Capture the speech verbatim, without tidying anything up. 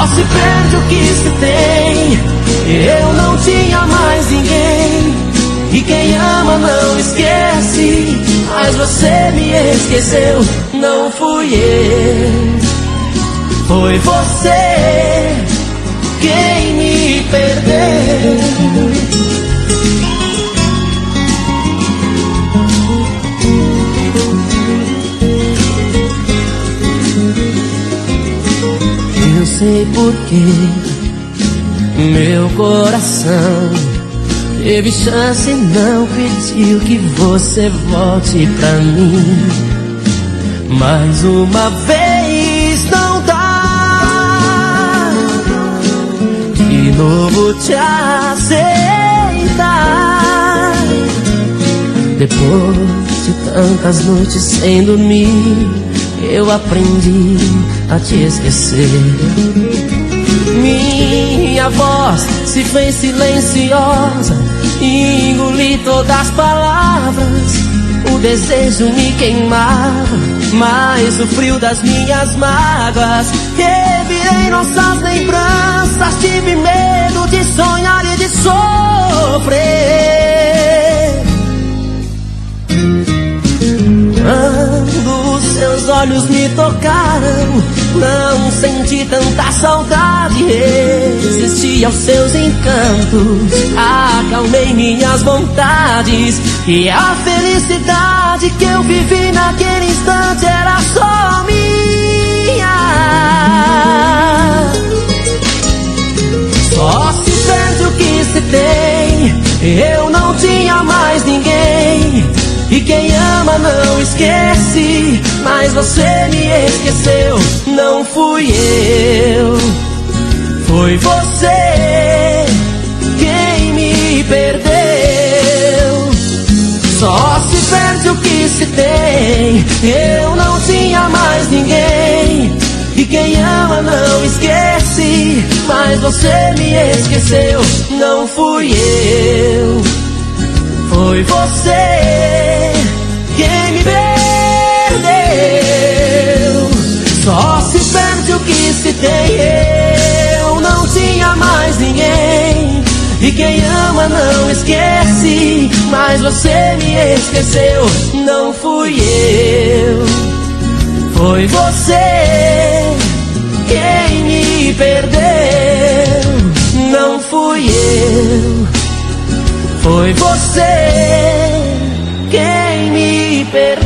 Só se perde o que se tem. Eu não tinha mais ninguém, e quem ama não esquece. Mas você me esqueceu, não fui eu. Foi você quem me perdeu. Eu sei porquê meu coração teve chance e não pediu que você volte pra mim. Mais uma vez não dá de novo te aceitar. Depois de tantas noites sem dormir, eu aprendi a te esquecer. Minha voz se fez silenciosa, engoli todas as palavras. O desejo me queimava, mas o frio das minhas mágoas. Revirei nossas lembranças, tive medo de sonhar e de sofrer. Quando seus olhos me tocaram, não senti tanta saudade. Resisti aos seus encantos, acalmei minhas vontades. E a felicidade que eu vivi naquele instante era só minha. Só se perde o que se tem. Eu não tinha mais ninguém, e quem ama não esquece. Mas você me esqueceu, não fui eu. Foi você quem me perdeu. Só se perde o que se tem. Eu não tinha mais ninguém, e quem ama não esquece. Mas você me esqueceu, não fui eu. Foi você quem me perdeu. Só se perde o que se tem. Eu não tinha mais ninguém, e quem ama não esquece. Mas você me esqueceu, não fui eu. Foi você quem me perdeu, não fui eu. Foi você quem me perdeu.